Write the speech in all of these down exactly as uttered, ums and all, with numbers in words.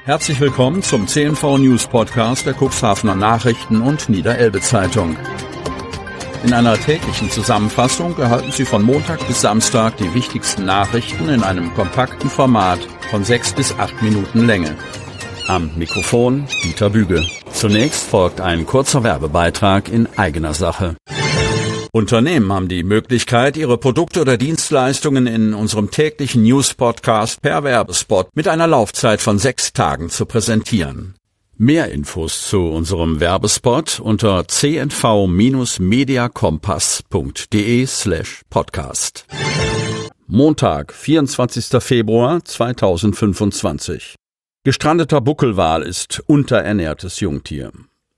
Herzlich willkommen zum C N V News Podcast der Cuxhavener Nachrichten und Niederelbe Zeitung. In einer täglichen Zusammenfassung erhalten Sie von Montag bis Samstag die wichtigsten Nachrichten in einem kompakten Format von sechs bis acht Minuten Länge. Am Mikrofon Dieter Büge. Zunächst folgt ein kurzer Werbebeitrag in eigener Sache. Unternehmen haben die Möglichkeit, ihre Produkte oder Dienstleistungen in unserem täglichen News-Podcast per Werbespot mit einer Laufzeit von sechs Tagen zu präsentieren. Mehr Infos zu unserem Werbespot unter c n v mediakompass punkt d e slash podcast. Montag, vierundzwanzigster Februar zweitausendfünfundzwanzig. Gestrandeter Buckelwal ist unterernährtes Jungtier.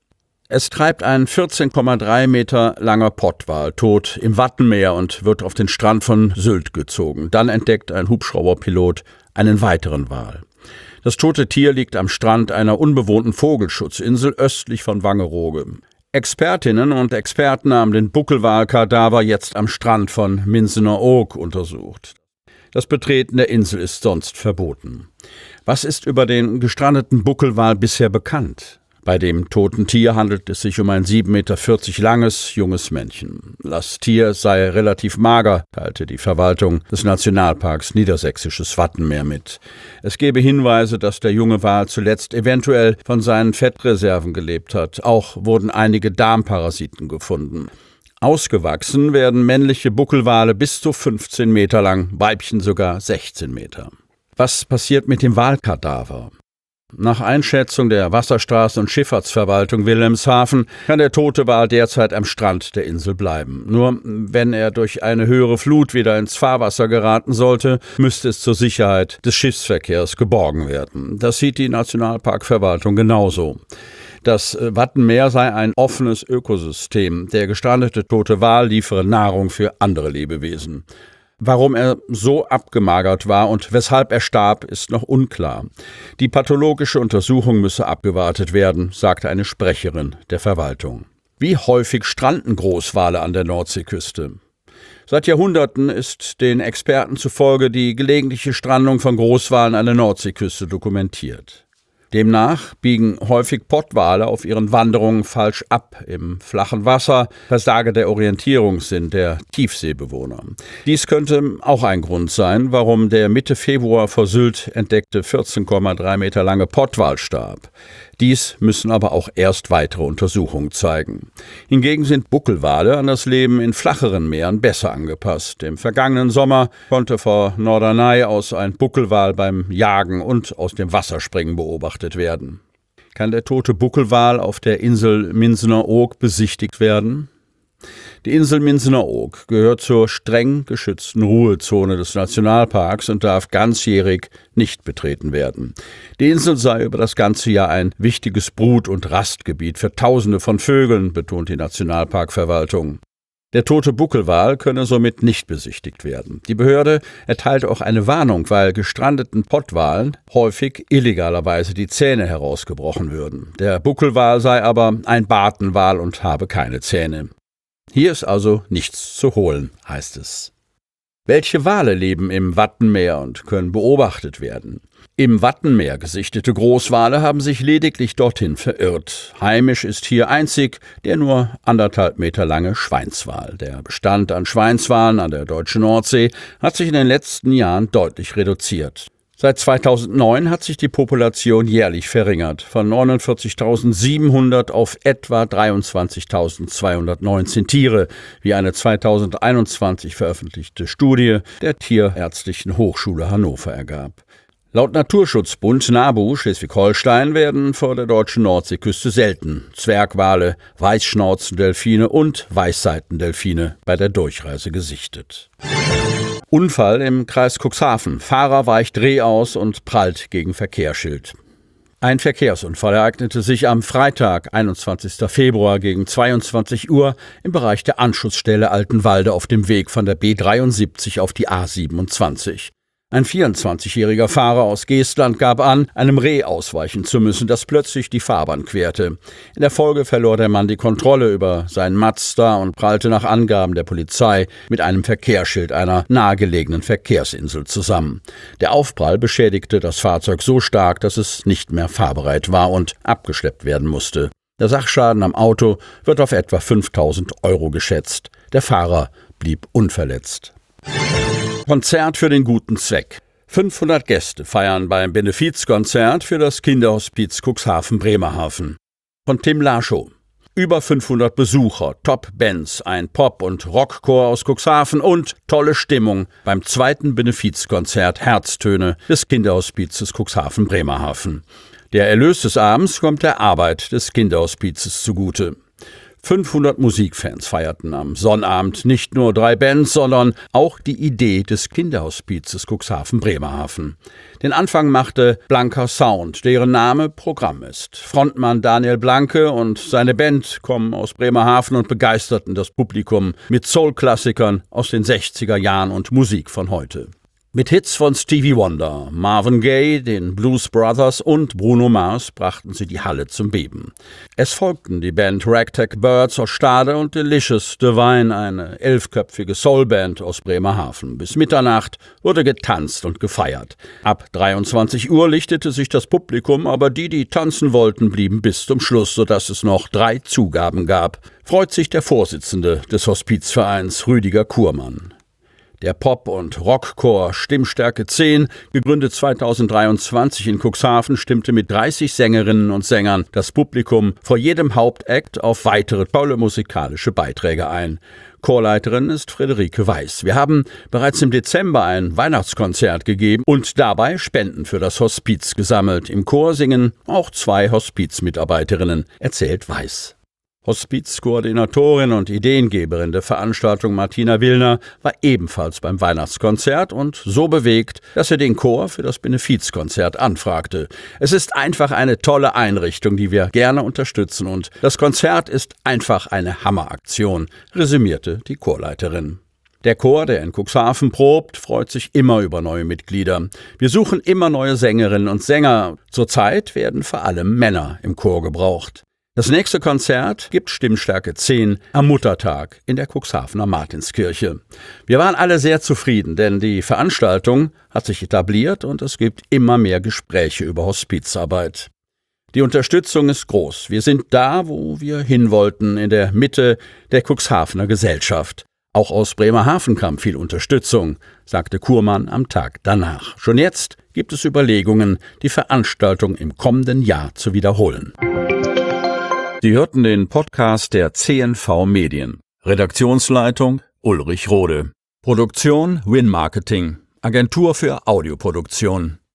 Es treibt ein vierzehn Komma drei Meter langer Pottwal tot im Wattenmeer und wird auf den Strand von Sylt gezogen. Dann entdeckt ein Hubschrauberpilot einen weiteren Wal. Das tote Tier liegt am Strand einer unbewohnten Vogelschutzinsel östlich von Wangerooge. Expertinnen und Experten haben den Buckelwal-Kadaver jetzt am Strand von Minsener-Oog untersucht. Das Betreten der Insel ist sonst verboten. Was ist über den gestrandeten Buckelwal bisher bekannt? Bei dem toten Tier handelt es sich um ein sieben Komma vierzig Meter langes, junges Männchen. Das Tier sei relativ mager, teilte die Verwaltung des Nationalparks Niedersächsisches Wattenmeer mit. Es gebe Hinweise, dass der junge Wal zuletzt eventuell von seinen Fettreserven gelebt hat. Auch wurden einige Darmparasiten gefunden. Ausgewachsen werden männliche Buckelwale bis zu fünfzehn Meter lang, Weibchen sogar sechzehn Meter. Was passiert mit dem Walkadaver? Nach Einschätzung der Wasserstraßen- und Schifffahrtsverwaltung Wilhelmshaven kann der tote Wal derzeit am Strand der Insel bleiben. Nur wenn er durch eine höhere Flut wieder ins Fahrwasser geraten sollte, müsste es zur Sicherheit des Schiffsverkehrs geborgen werden. Das sieht die Nationalparkverwaltung genauso. Das Wattenmeer sei ein offenes Ökosystem. Der gestrandete tote Wal liefere Nahrung für andere Lebewesen. Warum er so abgemagert war und weshalb er starb, ist noch unklar. Die pathologische Untersuchung müsse abgewartet werden, sagte eine Sprecherin der Verwaltung. Wie häufig stranden Großwale an der Nordseeküste? Seit Jahrhunderten ist den Experten zufolge die gelegentliche Strandung von Großwalen an der Nordseeküste dokumentiert. Demnach biegen häufig Pottwale auf ihren Wanderungen falsch ab. Im flachen Wasser versage der Orientierungssinn der Tiefseebewohner. Dies könnte auch ein Grund sein, warum der Mitte Februar vor Sylt entdeckte vierzehn Komma drei Meter lange Pottwal starb. Dies müssen aber auch erst weitere Untersuchungen zeigen. Hingegen sind Buckelwale an das Leben in flacheren Meeren besser angepasst. Im vergangenen Sommer konnte vor Norderney aus ein Buckelwal beim Jagen und aus dem Wasserspringen beobachtet werden. Kann der tote Buckelwal auf der Insel Minsener-Oog besichtigt werden? Die Insel Minsener-Oog gehört zur streng geschützten Ruhezone des Nationalparks und darf ganzjährig nicht betreten werden. Die Insel sei über das ganze Jahr ein wichtiges Brut- und Rastgebiet für Tausende von Vögeln, betont die Nationalparkverwaltung. Der tote Buckelwal könne somit nicht besichtigt werden. Die Behörde erteilt auch eine Warnung, weil gestrandeten Pottwalen häufig illegalerweise die Zähne herausgebrochen würden. Der Buckelwal sei aber ein Bartenwal und habe keine Zähne. Hier ist also nichts zu holen, heißt es. Welche Wale leben im Wattenmeer und können beobachtet werden? Im Wattenmeer gesichtete Großwale haben sich lediglich dorthin verirrt. Heimisch ist hier einzig der nur anderthalb Meter lange Schweinswal. Der Bestand an Schweinswalen an der deutschen Nordsee hat sich in den letzten Jahren deutlich reduziert. Seit zweitausendneun hat sich die Population jährlich verringert, von neunundvierzigtausendsiebenhundert auf etwa dreiundzwanzigtausendzweihundertneunzehn Tiere, wie eine zweitausendeinundzwanzig veröffentlichte Studie der Tierärztlichen Hochschule Hannover ergab. Laut Naturschutzbund NABU Schleswig-Holstein werden vor der deutschen Nordseeküste selten Zwergwale, Weißschnauzendelfine und Weißseitendelfine bei der Durchreise gesichtet. Unfall im Kreis Cuxhaven. Fahrer weicht Reh aus und prallt gegen Verkehrsschild. Ein Verkehrsunfall ereignete sich am Freitag, einundzwanzigster Februar gegen zweiundzwanzig Uhr im Bereich der Anschussstelle Altenwalde auf dem Weg von der B dreiundsiebzig auf die A siebenundzwanzig. Ein vierundzwanzigjähriger Fahrer aus Geestland gab an, einem Reh ausweichen zu müssen, das plötzlich die Fahrbahn querte. In der Folge verlor der Mann die Kontrolle über seinen Mazda und prallte nach Angaben der Polizei mit einem Verkehrsschild einer nahegelegenen Verkehrsinsel zusammen. Der Aufprall beschädigte das Fahrzeug so stark, dass es nicht mehr fahrbereit war und abgeschleppt werden musste. Der Sachschaden am Auto wird auf etwa fünftausend Euro geschätzt. Der Fahrer blieb unverletzt. Konzert für den guten Zweck. fünfhundert Gäste feiern beim Benefizkonzert für das Kinderhospiz Cuxhaven Bremerhaven. Von Tim Laschow. Über fünfhundert Besucher, Top-Bands, ein Pop- und Rockchor aus Cuxhaven und tolle Stimmung beim zweiten Benefizkonzert Herztöne des Kinderhospizes Cuxhaven Bremerhaven. Der Erlös des Abends kommt der Arbeit des Kinderhospizes zugute. fünfhundert Musikfans feierten am Sonnabend nicht nur drei Bands, sondern auch die Idee des Kinderhospizes Cuxhaven Bremerhaven. Den Anfang machte Blanker Sound, deren Name Programm ist. Frontmann Daniel Blanke und seine Band kommen aus Bremerhaven und begeisterten das Publikum mit Soul-Klassikern aus den sechziger Jahren und Musik von heute. Mit Hits von Stevie Wonder, Marvin Gaye, den Blues Brothers und Bruno Mars brachten sie die Halle zum Beben. Es folgten die Band Ragtag Birds aus Stade und Delicious Divine, eine elfköpfige Soulband aus Bremerhaven. Bis Mitternacht wurde getanzt und gefeiert. Ab dreiundzwanzig Uhr lichtete sich das Publikum, aber die, die tanzen wollten, blieben bis zum Schluss, sodass es noch drei Zugaben gab. Freut sich der Vorsitzende des Hospizvereins, Rüdiger Kurmann. Der Pop- und Rockchor Stimmstärke zehn, gegründet zweitausenddreiundzwanzig in Cuxhaven, stimmte mit dreißig Sängerinnen und Sängern das Publikum vor jedem Hauptakt auf weitere tolle musikalische Beiträge ein. Chorleiterin ist Friederike Weiß. Wir haben bereits im Dezember ein Weihnachtskonzert gegeben und dabei Spenden für das Hospiz gesammelt. Im Chor singen auch zwei Hospizmitarbeiterinnen, erzählt Weiß. Hospizkoordinatorin und Ideengeberin der Veranstaltung Martina Willner war ebenfalls beim Weihnachtskonzert und so bewegt, dass er den Chor für das Benefizkonzert anfragte. Es ist einfach eine tolle Einrichtung, die wir gerne unterstützen und das Konzert ist einfach eine Hammeraktion, resümierte die Chorleiterin. Der Chor, der in Cuxhaven probt, freut sich immer über neue Mitglieder. Wir suchen immer neue Sängerinnen und Sänger. Zurzeit werden vor allem Männer im Chor gebraucht. Das nächste Konzert gibt Stimmstärke zehn am Muttertag in der Cuxhavener Martinskirche. Wir waren alle sehr zufrieden, denn die Veranstaltung hat sich etabliert und es gibt immer mehr Gespräche über Hospizarbeit. Die Unterstützung ist groß. Wir sind da, wo wir hin wollten, in der Mitte der Cuxhavener Gesellschaft. Auch aus Bremerhaven kam viel Unterstützung, sagte Kurmann am Tag danach. Schon jetzt gibt es Überlegungen, die Veranstaltung im kommenden Jahr zu wiederholen. Sie hörten den Podcast der C N V Medien. Redaktionsleitung Ulrich Rode. Produktion Win Marketing. Agentur für Audioproduktion.